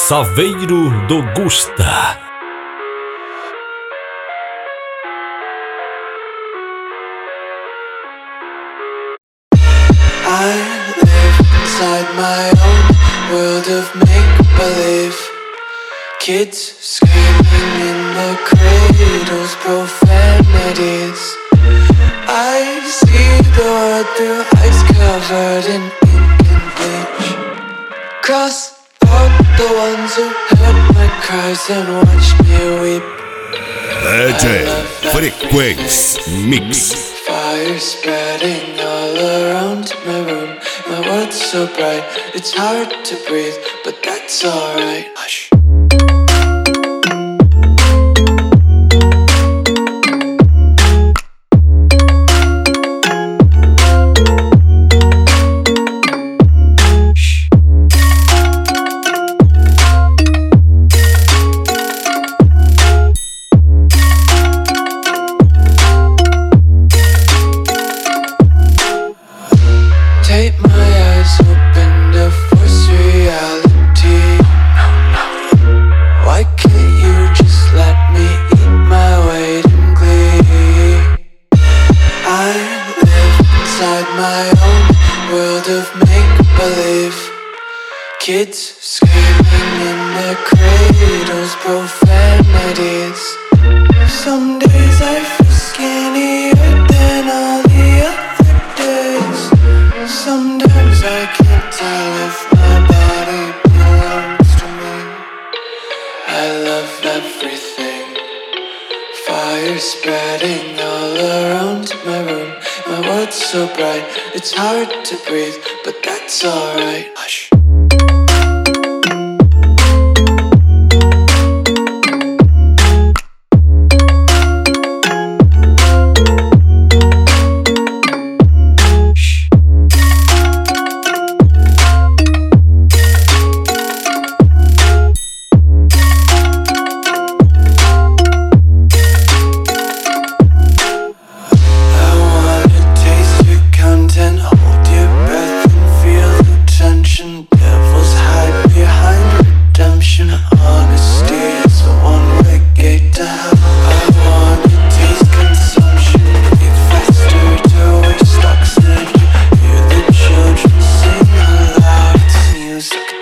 Saveiro do Gusta. I live inside my own world of make-believe. Kids screaming in the cradles, profanities. I see the world through ice covered in ink and bleach. Cross out the ones who heard my cries and watched me weep. DJ Frequência Mix. Fire spreading all around my room. My world's so bright, it's hard to breathe, but that's alright. Hush. Take my eyes open to force reality. Why can't you just let me eat my weight in glee? I live inside my own world of make-believe. Kids screaming in their cradles, profanities. Some days I feel skinnier than all the other days. Sometimes I can't tell if my body belongs to me. I love everything. Fire spreading all around my room. My world's so bright, it's hard to breathe, but that's alright. Hush. Devils hide behind redemption. Honesty is a one-way gate to hell. I wanna taste consumption. Breathe faster to waste oxygen. Hear the children sing aloud. It's music